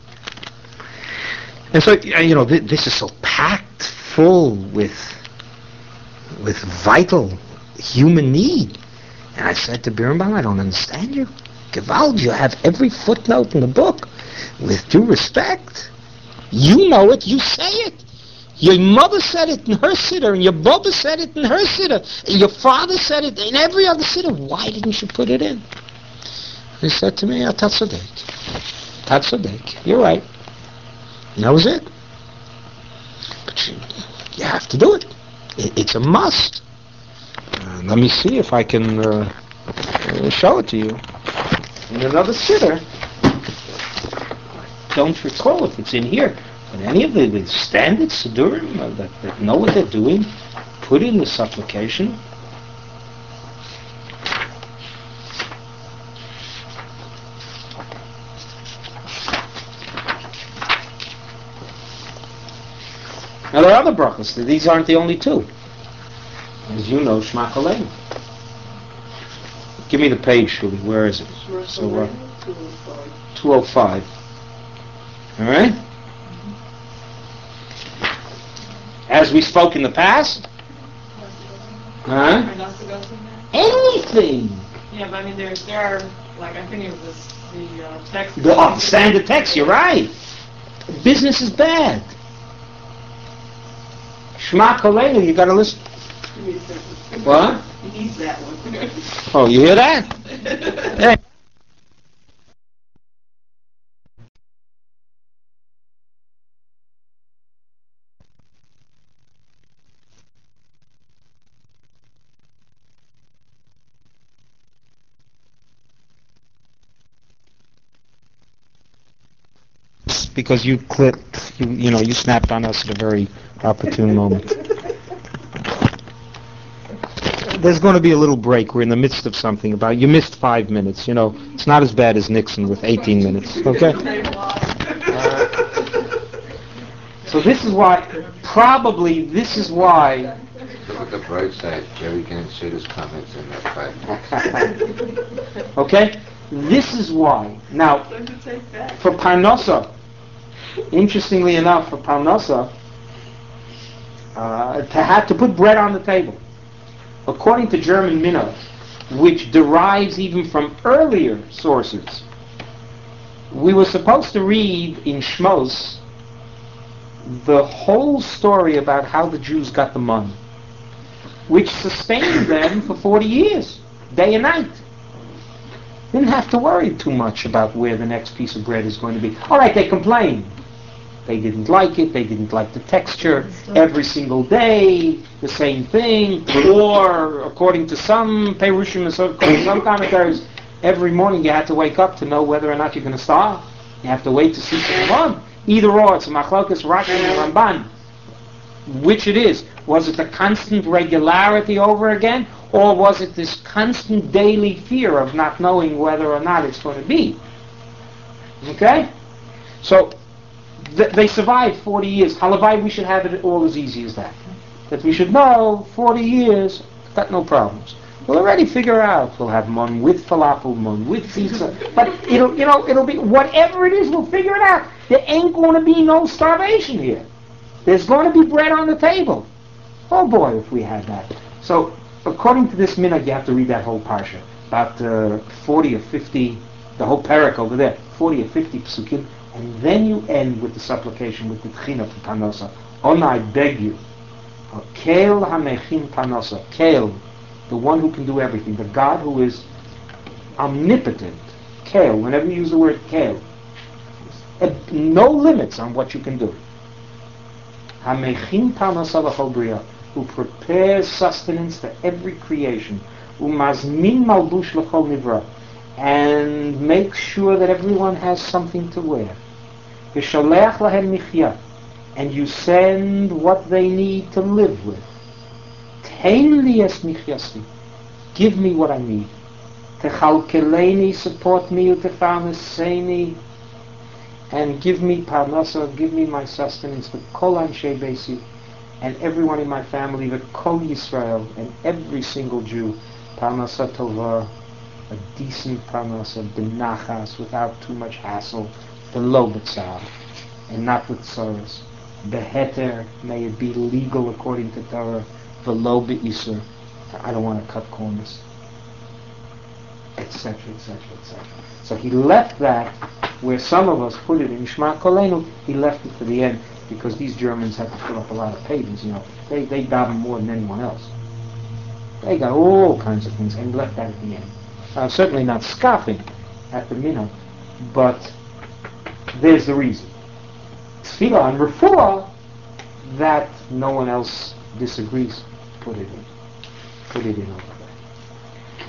And so, you know, th- this is so packed full with with vital human need. And I said to Birnbaum, I don't understand you. Gewalt, you have every footnote in the book. with due respect, you know it, you say it. Your mother said it in her siddur, and your Baba said it in her siddur, and your father said it in every other siddur. Why didn't you put it in? He said to me, Tatzodek. Tatzodek. You're right. And that was it. But you, you have to do it. it it's a must. Uh, let me see if I can uh, uh, show it to you. In another siddur. Don't recall if it's in here. But any of the, the standard siddurim uh, that, that know what they're doing, put in the supplication. Now there are other brachas. These aren't the only two. As you know, Shema Aleinu. Give me the page, Shuli. Where is it? So, uh, two oh five. All right? As we spoke in the past. Huh? Anything. Yeah, but I mean, there, there are, like, I'm thinking of this, the uh, text. The oh, standard text, you're right. Business is bad. Shema Aleinu, you got to listen. What? He needs that one. Oh, you hear that? Hey. Because you clipped, you, you know, you snapped on us at a very opportune moment. There's going to be a little break. We're in the midst of something. About you missed five minutes. You know, it's not as bad as Nixon with eighteen minutes. Okay. Uh, so this is why, probably this is why. Look at the bright side. Jerry can't sit his comments in that fight. Okay. This is why. Now, for Parnasa, interestingly enough, for Parnasa, uh, to have to put bread on the table, according to German minhag, which derives even from earlier sources, we were supposed to read in Shmos the whole story about how the Jews got the money, which sustained them for forty years, day and night. Didn't have to worry too much about where the next piece of bread is going to be. All right, they complained. They didn't like it. They didn't like the texture. Every single day, the same thing. Or, according to some Perushim, some commentaries, every morning you had to wake up to know whether or not you're going to starve. You have to wait to see the Ramban. Either or, it's a Machlokas Rashi and Ramban. Which it is. Was it the constant regularity over again? Or was it this constant daily fear of not knowing whether or not it's going to be? Okay? So, th- they survived forty years. Halavai, we should have it all as easy as that. That we should know, forty years, got no problems. We'll already figure out. We'll have mon with falafel, mon with pizza. But it'll, you know, it'll be, whatever it is, we'll figure it out. There ain't going to be no starvation here. There's going to be bread on the table. Oh boy, if we had that. So, according to this minhag, you have to read that whole parsha. About uh, forty or fifty, the whole parak over there, forty or fifty psukim, and then you end with the supplication, with the tchina for Parnasa. Oh, I beg you. Kel hamechin Parnasa. Kel, the one who can do everything, the God who is omnipotent. Kel, whenever you use the word Kel, no limits on what you can do. Hamechin Parnasa l'chol bria, who prepares sustenance for every creation, umazmin malbush l'chol nivra, and makes sure that everyone has something to wear. V'sholech lahem michya, and you send what they need to live with. Tein li es michyasti, give me what I need. Techalkeleni, support me, utefarneseni, and give me parnasa, give me my sustenance, for kol anshe beisi, and everyone in my family, the Kol Yisrael, and every single Jew, Parnasa Tova, a decent Parnasa, benachas, without too much hassle, below b'tzar, and not with sorrows. Beheter, may it be legal according to Torah, below be'isur. I don't want to cut corners, et cetera, et cetera, et cetera. So he left that where some of us put it in Shema Kolenu, he left it to the end because these Germans had to fill up a lot of pages, you know. They they daven more than anyone else. They got all kinds of things and left that at the end. Uh, certainly not scoffing at the minhag, but there's the reason. Tefillah and refuah that no one else disagrees. Put it in. Put it in over there.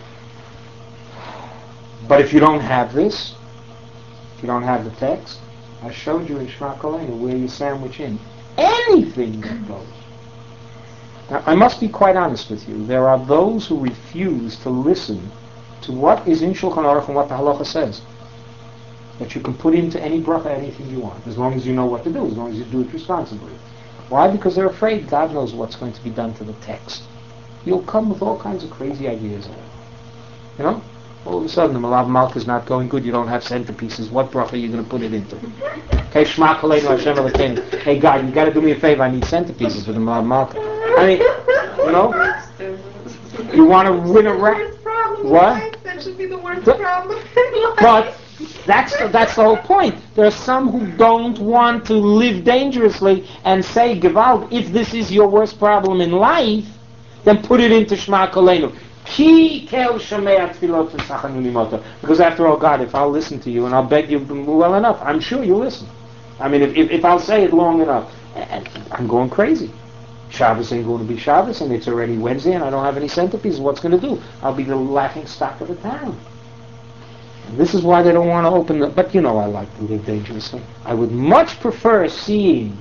But if you don't have this, if you don't have the text, I showed you in Shema Kolenu where you sandwich in anything that goes. Now, I must be quite honest with you. There are those who refuse to listen to what is in Shulchan Aruch and what the halacha says. That you can put into any bracha anything you want, as long as you know what to do, as long as you do it responsibly. Why? Because they're afraid God knows what's going to be done to the text. You'll come with all kinds of crazy ideas. You know? All of a sudden, the Malav Malka is not going good, you don't have centerpieces. What bracha are you going to put it into? Okay, Shema Koleinu Hashem Elokeinu. Hey God, you got to do me a favor, I need centerpieces for the Malav Malka. I mean, you know? You want to win a race? What? That should be the worst But- problem. But that's the, that's the whole point. There are some who don't want to live dangerously and say, Gewalt, if this is your worst problem in life, then put it into Shema Kolenu. Ki kel shomei tefillot v'sachanu limoto. Because after all, God, if I'll listen to you and I'll beg you well enough, I'm sure you'll listen. I mean, if, if, if I'll say it long enough, and I'm going crazy. Shabbos ain't going to be Shabbos, and it's already Wednesday, and I don't have any centerpieces. What's going to do? I'll be the laughing stock of the town. And this is why they don't want to open the... But you know I like to live dangerously. I would much prefer seeing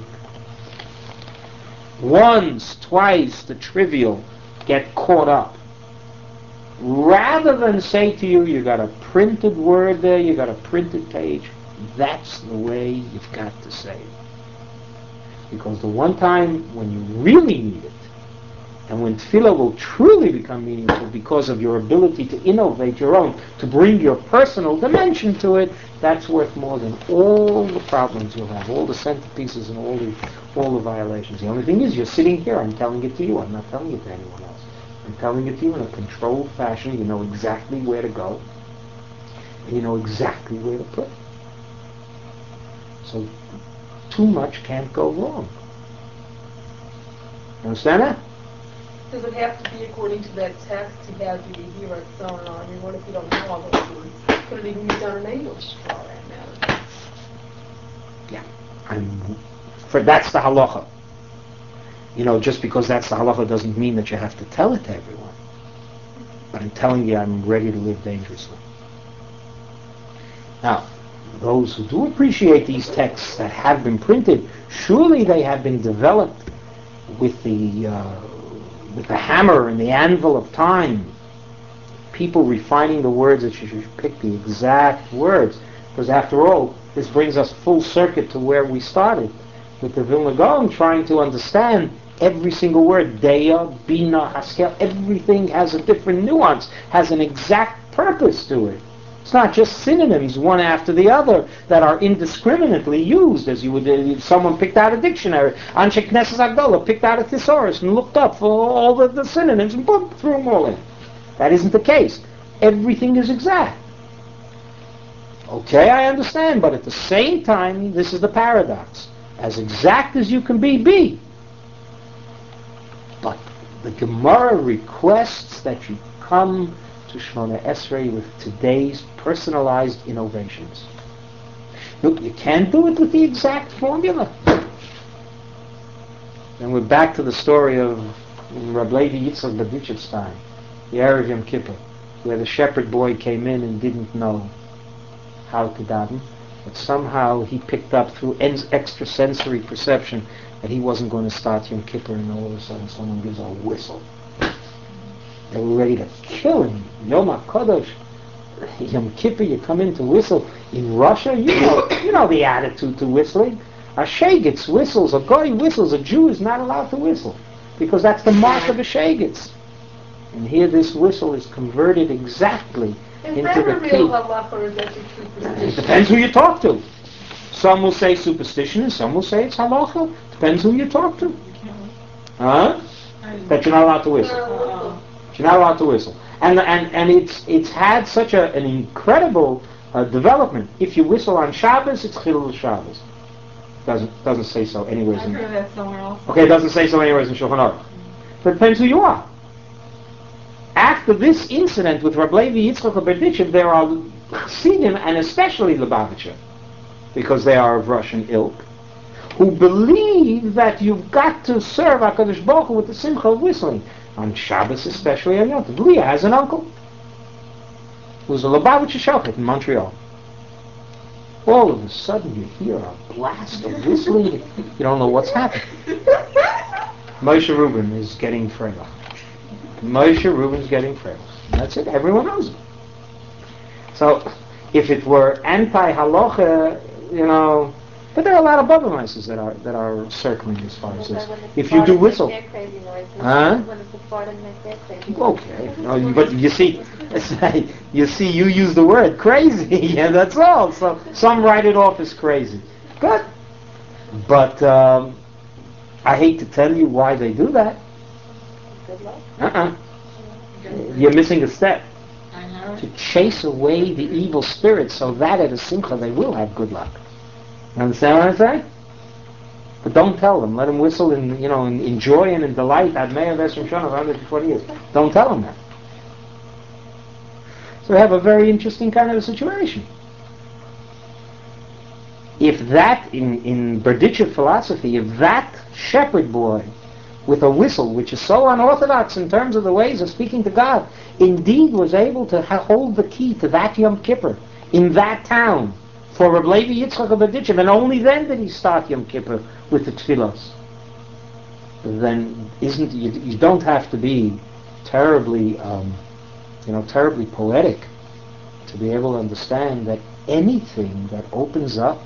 once, twice, the trivial get caught up, rather than say to you, you got a printed word there, you got a printed page. That's the way you've got to say it. Because the one time when you really need it, and when tefillah will truly become meaningful because of your ability to innovate your own, to bring your personal dimension to it, that's worth more than all the problems you'll have, all the centerpieces and all the all the violations. The only thing is, you're sitting here, I'm telling it to you, I'm not telling it to anyone else. I'm telling it to you in a controlled fashion. You know exactly where to go, and you know exactly where to put it. So too much can't go wrong. You understand that? Does it have to be according to that text to have the Yehira thrown on you? What if you don't know all those words? Could it even be done in English for all that matter? Yeah. I'm, for that's the halacha. You know, just because that's the halacha doesn't mean that you have to tell it to everyone. But I'm telling you, I'm ready to live dangerously. Now, those who do appreciate these texts that have been printed, surely they have been developed with the uh, with the hammer and the anvil of time. People refining the words that you should pick the exact words. Because after all, this brings us full circuit to where we started, with the Vilna Gaon trying to understand every single word. Deya, Bina, Haskel, everything has a different nuance, has an exact purpose to it. It's not just synonyms one after the other that are indiscriminately used, as you would, if someone picked out a dictionary. Anshe Knesset Agdola picked out a thesaurus and looked up for all the, the synonyms and boom, threw them all in. That isn't the case. Everything is exact. Okay, I understand, but at the same time, this is the paradox. As exact as you can be, be. But the Gemara requests that you come to Shemona Esrei with today's personalized innovations. Look, you can't do it with the exact formula. And we're back to the story of Reb Levi Yitzchak Badichev's time, the Erev Yom Kippur, where the shepherd boy came in and didn't know how to daven, but somehow he picked up through extrasensory perception that he wasn't going to start Yom Kippur, and all of a sudden someone gives a whistle. They were ready to kill him. Yom HaKadosh, Yom Kippur, you come in to whistle. In Russia, you know, you know the attitude to whistling. A shegitz whistles, a goy whistles, a Jew is not allowed to whistle, because that's the mark of a shegitz. And here this whistle is converted exactly Is into that the a real key. halacha or is that just superstition? It depends who you talk to. Some will say superstition and some will say it's halacha. Depends who you talk to. Huh? That you're not allowed to whistle. Uh, You're not allowed to whistle. And and and it's it's had such a, an incredible uh, development. If you whistle on Shabbos, it's Chilul Shabbos. Doesn't doesn't say so anywhere. I heard that somewhere else. Okay, it doesn't say so anywhere in Shulchan Aruch. But it depends who you are. After this incident with Rab Levi Yitzchak Berditchev, there are Chassidim, and especially Lubavitcher, because they are of Russian ilk, who believe that you've got to serve HaKadosh Baruch Hu with the simcha of whistling. On Shabbos especially, on Yom Tov. Leah has an uncle who's a Lubavitcher Shochet in Montreal. All of a sudden you hear a blast of whistling. You don't know what's happening. Moshe Rubin is getting frail. Moshe Rubin's getting frail. That's it. Everyone knows it. So, if it were anti-halacha, you know, but there are a lot of Bubblemices that are that are circling as far as this. If you do whistle, huh? Okay. No, you, but you see, you see, you use the word crazy, yeah, that's all. So some write it off as crazy. Good. But um, I hate to tell you why they do that. Good luck. Uh-uh. You're missing a step. I know. To chase away the evil spirits so that at a simcha they will have good luck. You understand what I'm saying? But don't tell them. Let them whistle in, you know, in, in joy and in delight at Meir Vesrim Shana of one hundred twenty years. Don't tell them that. So we have a very interesting kind of a situation. If that, in, in Berditchev philosophy, if that shepherd boy with a whistle, which is so unorthodox in terms of the ways of speaking to God, indeed was able to ha- hold the key to that Yom Kippur in that town for Reb Levi Yitzchak of Berditchev, and only then did he start Yom Kippur with the tefillos, then isn't you, you don't have to be terribly, um, you know, terribly poetic to be able to understand that anything that opens up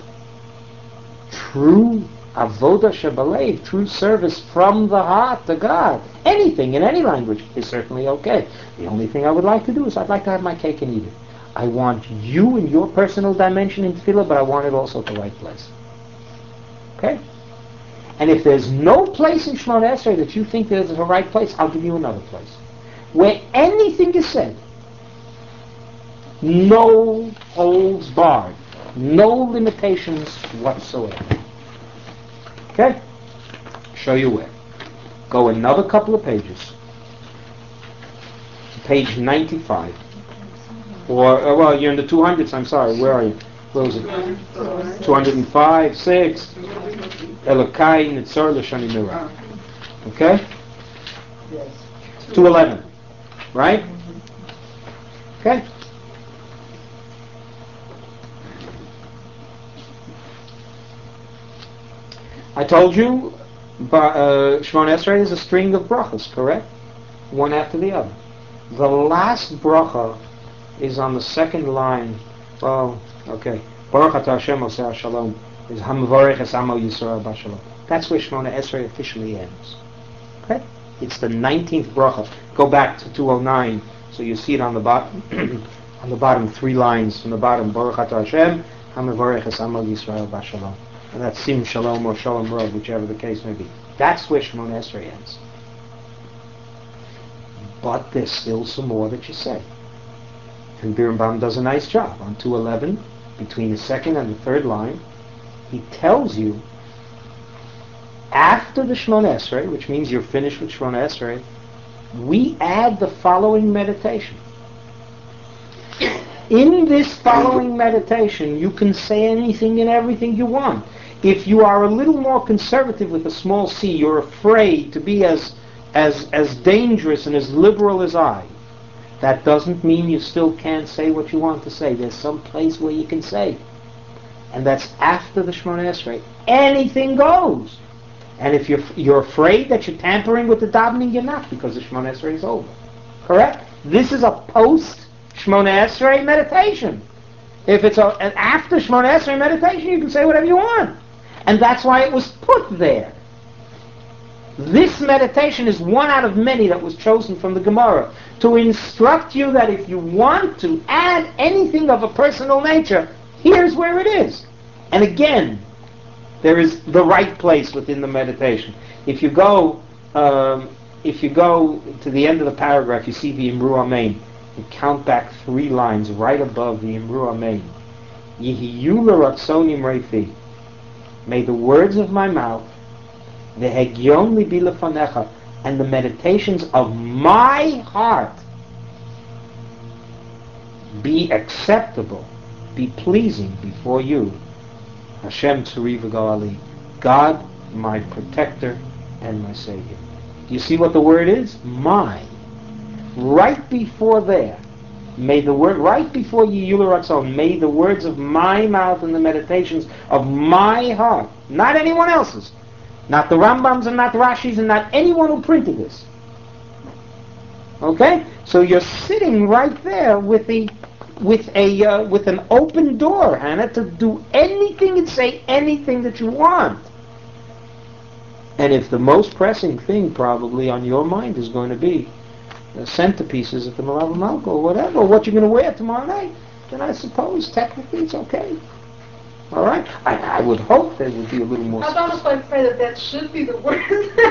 true avoda shebalev, true service from the heart to God, anything in any language is certainly okay. The only thing I would like to do is I'd like to have my cake and eat it. I want you in your personal dimension in tefillah, but I want it also at the right place. Okay? And if there's no place in Shemona Esrei that you think there's a right place, I'll give you another place. Where anything is said, no holds barred, no limitations whatsoever. Okay? Show you where. Go another couple of pages. Page ninety-five. Or, uh, well, you're in the two hundreds, I'm sorry. Where are you? Where was it? two hundred five, six. Elokai Nitzor L'Shani Mira. Okay? two eleven. Right? Okay? I told you, uh, Shemona Esrei is a string of brachas, correct? One after the other. The last bracha is on the second line. Oh, okay. Baruch atah Hashem oseh shalom. Is Hamavarech es Amo Yisrael b'Shalom. That's where Shemona Esrei officially ends. Okay? It's the nineteenth bracha. Go back to two oh nine, so you see it on the bottom. On the bottom, three lines from the bottom. Baruch atah Hashem, Hamavarech es Amo Yisrael b'Shalom. And that's Sim Shalom or Shalom Rov, whichever the case may be. That's where Shemona Esrei ends. But there's still some more that you say. And Birnbaum does a nice job. On two eleven, between the second and the third line, he tells you, after the Shemona Esrei, which means you're finished with Shemona Esrei, we add the following meditation. In this following meditation, you can say anything and everything you want. If you are a little more conservative with a small c, you're afraid to be as as as dangerous and as liberal as I, that doesn't mean you still can't say what you want to say. There's some place where you can say. And that's after the Shemona Esrei. Anything goes. And if you're you're afraid that you're tampering with the davening, you're not, because the Shemona Esrei is over. Correct? This is a post Shemona Esrei meditation. If it's a, an after Shemona Esrei meditation, you can say whatever you want. And that's why it was put there. This meditation is one out of many that was chosen from the Gemara to instruct you that if you want to add anything of a personal nature, here's where it is. And again, there is the right place within the meditation. If you go, um, if you go to the end of the paragraph, you see the Imru Amen. You count back three lines right above the Imru Amen. Yehiyu l'ratzonim reifi. May the words of my mouth, the hegyon libi lefanecha, and the meditations of my heart be acceptable, be pleasing before you, Hashem Tzuri v'Goali, God, my protector and my Savior. Do you see what the word is? My. Right before there, may the word, right before Yehiyu l'ratzon, may the words of my mouth and the meditations of my heart, not anyone else's, not the Rambams and not Rashis and not anyone who printed this. Okay? So you're sitting right there with a with a uh, with an open door, Hannah, to do anything and say anything that you want. And if the most pressing thing probably on your mind is going to be the centerpieces at the Malav Malka or whatever, or what you're going to wear tomorrow night, then I suppose technically it's okay. All right? I, I would hope there would be a little more... How about if I pray that that should be the word?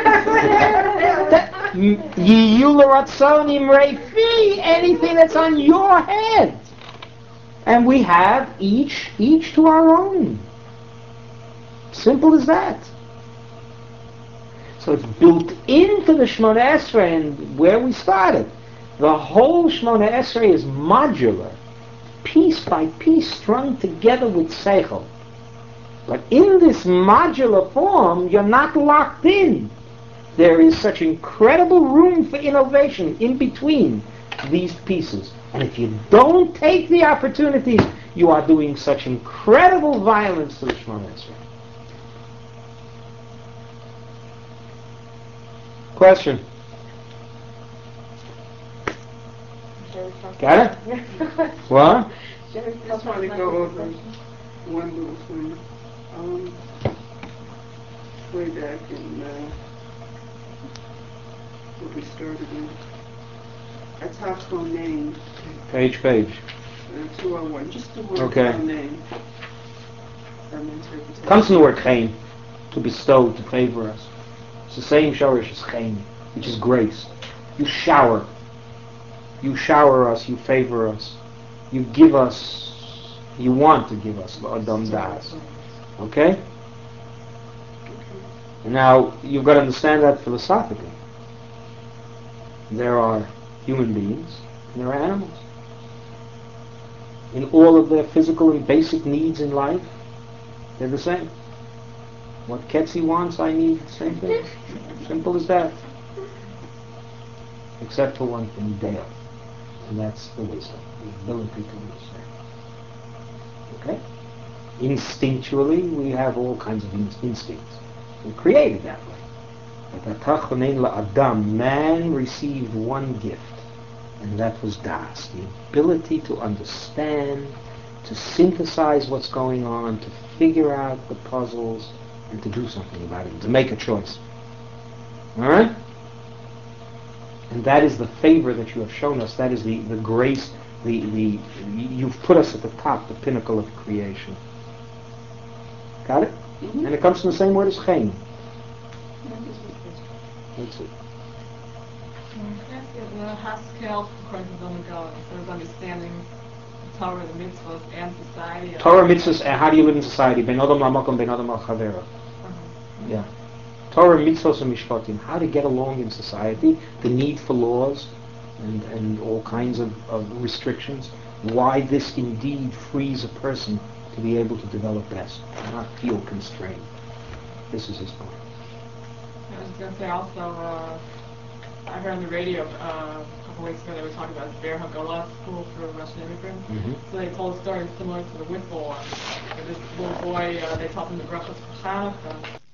Yehiyu l'ratzonim reifi, anything that's on your head. And we have each, each to our own. Simple as that. So it's built into the Shemona Esrei, and where we started. The whole Shemona Esrei is modular, piece by piece, strung together with Seichel. But in this modular form, you're not locked in. There is such incredible room for innovation in between these pieces. And if you don't take the opportunities, you are doing such incredible violence to the Shemona Esrei. Question? Got it? What? Just want to go over one little thing. Um, way back in uh, what we started in. That's Hakko name. Page, page. Uh, two oh one. Just the word Okay. name. Some interpretation. Comes from the word chaim, to bestow, to favor us. It's the same shorish as chaim, which is grace. You shower. You shower us, you favor us. You give us, you want to give us Adam Das. Okay? Now, you've got to understand that philosophically. There are human beings and there are animals. In all of their physical and basic needs in life, they're the same. What Ketzi wants, I need the same thing. Simple as that. Except for one thing, Dale. And that's the wisdom, the ability to understand. Okay? Instinctually, we have all kinds of in- instincts. We're created that way. But Atachonein la'adam, man received one gift, and that was Das, the ability to understand, to synthesize what's going on, to figure out the puzzles, and to do something about it, to make a choice. All right? And that is the favor that you have shown us. That is the, the grace, the, the you've put us at the top, the pinnacle of creation. Got it? Mm-hmm. And it comes from the same word as chaim. That's it. The Haskell, according to the God, instead of understanding the Torah, the mitzvahs, and society. Torah, mitzvahs, and how do you live in society? Ben Adam la'makom, ben Adam al-chavera. Uh-huh. Yeah. Torah, mitzvahs, and mishpatim. How to get along in society, the need for laws, and, and all kinds of, of restrictions. Why this indeed frees a person to be able to develop best, and not feel constrained. This is his point. I was going to say also, uh, I heard on the radio uh, a couple weeks ago they were talking about Bear Hagolah school for Russian immigrants. Mm-hmm. So they told a story similar to the Whipple one. Where this little boy, uh, they taught him the brachas for Hanukkah.